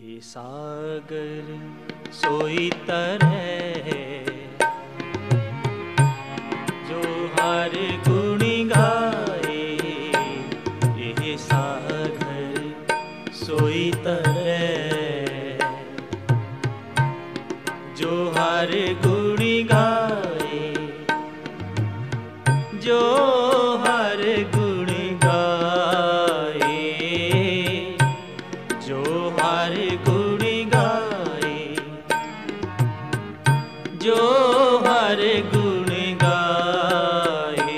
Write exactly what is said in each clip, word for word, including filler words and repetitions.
ये सागर सोई तरह जो हर गुणी गाए। ये सागर सोई तरह जो हर गुणी गाए। जो हर गुणी गाए। जो हर गुणी गाए। जो हर गुणी गाए।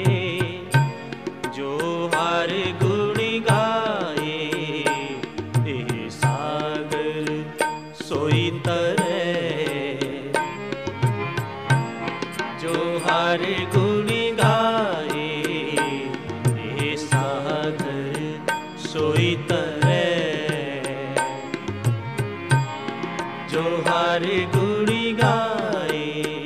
जो हर गुणी गाए। ये सागर सोई तरह जो हर गुणी गाए। ये सागर सोई तरह जो हर गुणी गाए।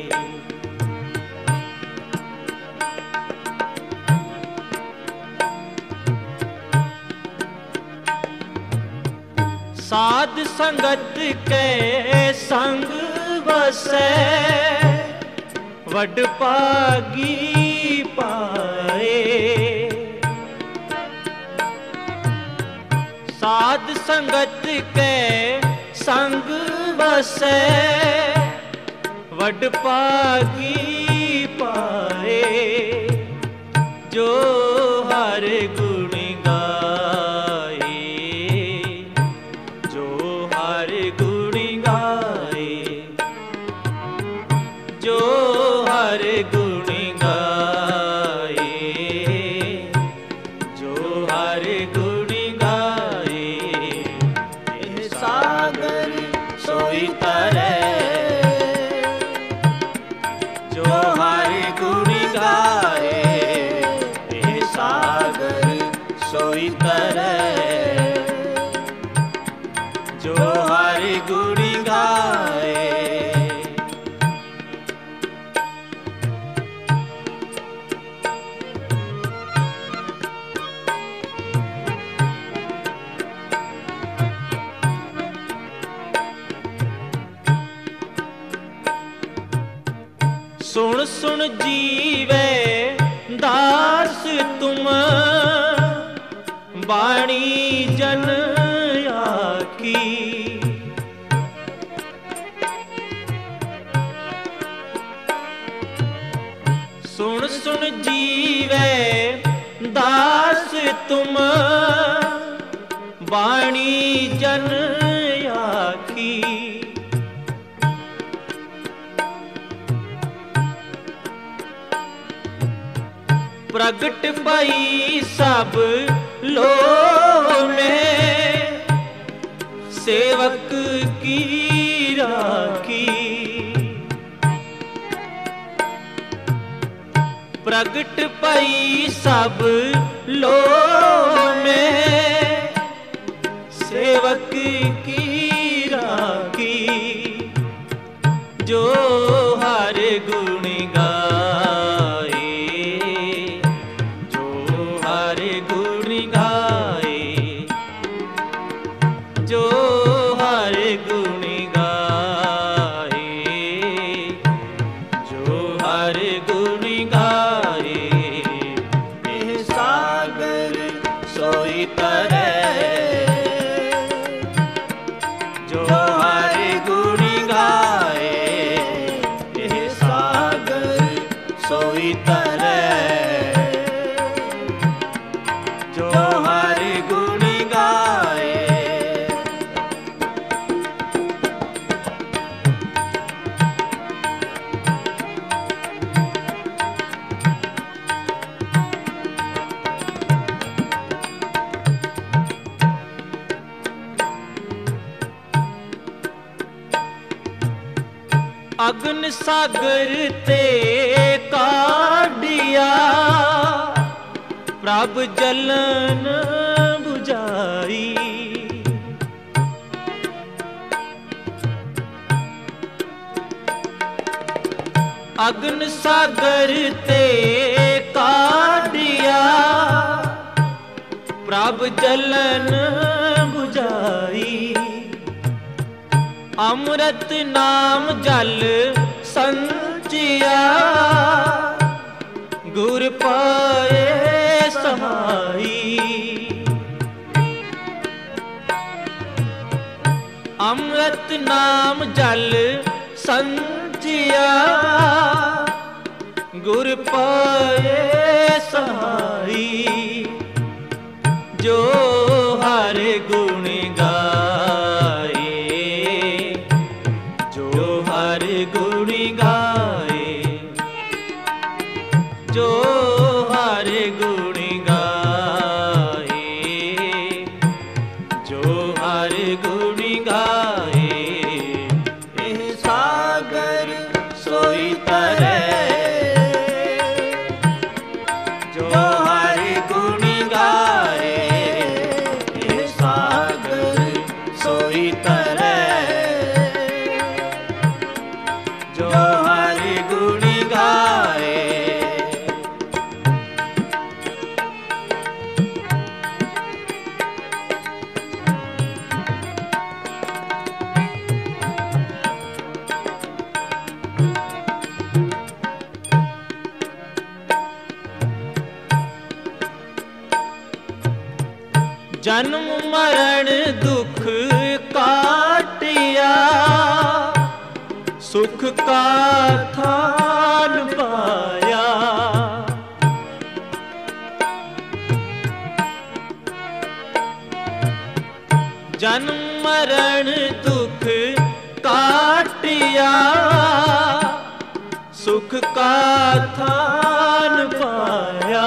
साध संगत के संग वसै वड भागी पाए। साध संगत के संग वसै वड भागी पाए। जो हर गुण गाए। जो हर गुण गाए। जो हर गुण गाए। जो हर गुण गाए। ये सागर सोई तरह जो हर गुण गाए। ये सागर सोई तरह जो हर गुण गाए। सुन सुन जीवे दास तुम बाणी जन आकी। सुन सुन जीवे दास तुम बाणी जन आकी। प्रगट भई सब लोग में सेवक की राखी। प्रगट भई सब लोग में सेवक की राखी। जो हर गुण गाए। जो हर गुण गाए। जो हर गुण गाए। जो हर गुण गाए। ये सागर सोई तरह जो हर गुण गाए। ये सागर सोई तरह जो हर गुण गाए। अग्न सागर ते काढ़िया प्रभ जलन बुझाई। अग्न सागर ते काढ़िया प्रभ जलन बुझाई। अमृत नाम जल संचिया गुर पाए सहाई। अमृत नाम जल संचिया गुर पाए सहाई। जो हर गुण गाए, जो हर गुण गाए, जो हर गुण गाए, जो हर गुण गाए। एह सागर सोई तरे, जो हर गुण गाए। एह सागर सोई तरे, जो हर गुण गाए। जन्म मरण दुख काटिया, सुख का थान पाया। जन्म मरण दुख काटिया, सुख का थान पाया।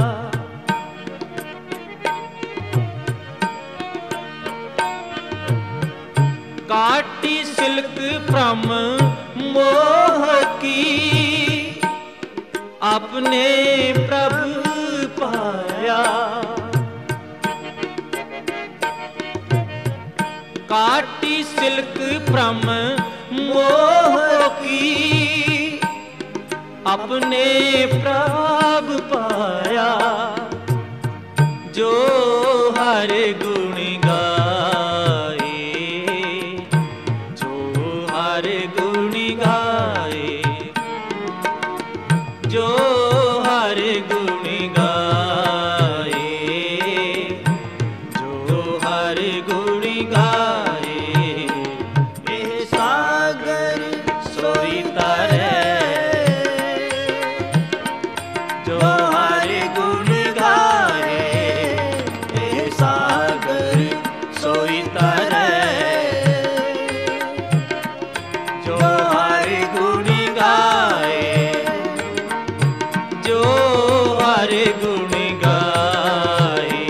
काटी सिल्क भ्रम मोह की, अपने प्रभु पाया। काटी सिल्क भ्रम मोह की, अपने प्रभु पाया। जो हर गुण गाए, हर गुण गाए, जो हर गुण गाए, जो हर गुण गाए। एह सागर सोई तरे, जो हर गुण गाए। एह सागर सोई तरे, जो हर गुण गाए, जो हर गुण गाए,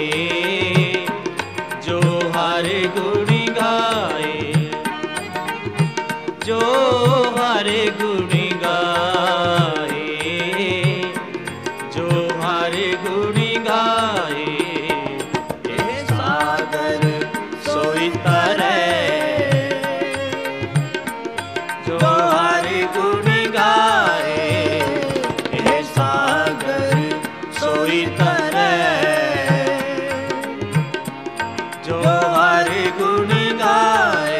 जो हर गुण गाए, जो हर गुण गाए, जो हर गुण गाए। एह सागर सोई तरे, जो हर गुण गाए। एह सागर सोई तरे, जो हर गुण गाए।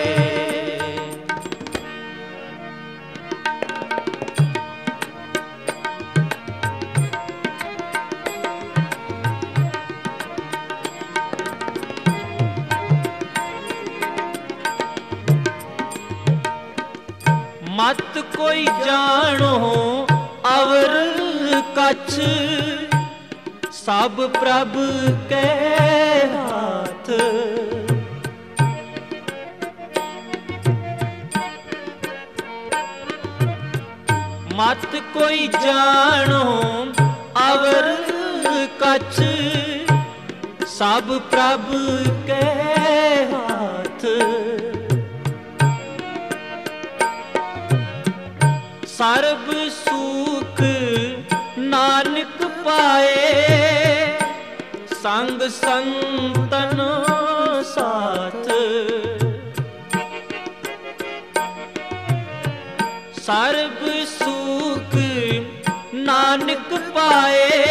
मत कोई जानो अवर कछ, सब प्रभु के हाथ। मत कोई जानो अवर कछ, सब प्रभु के हाथ। सर्ब सुख नानक पाए, संग संतन साथ। सर्ब सुख नानक पाए,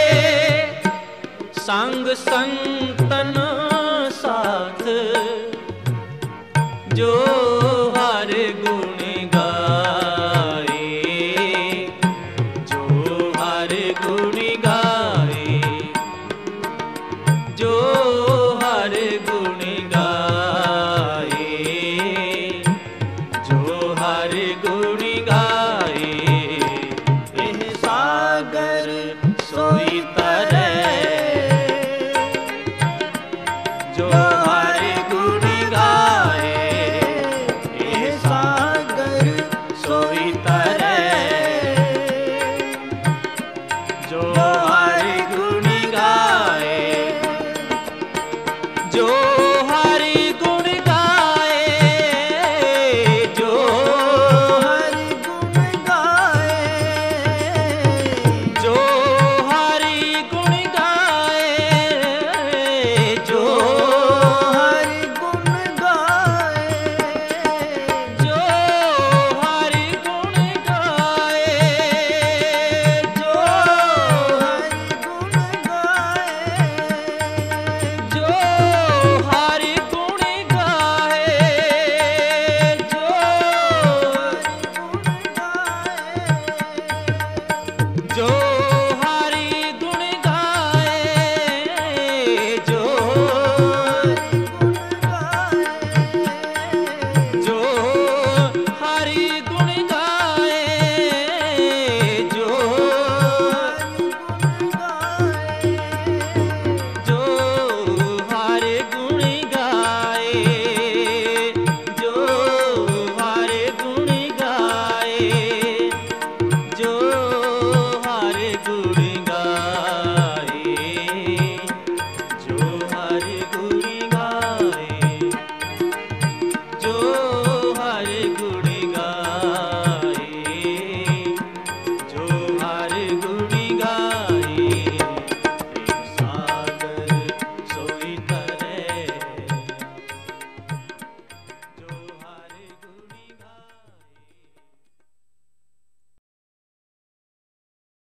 संग संतन साथ। जो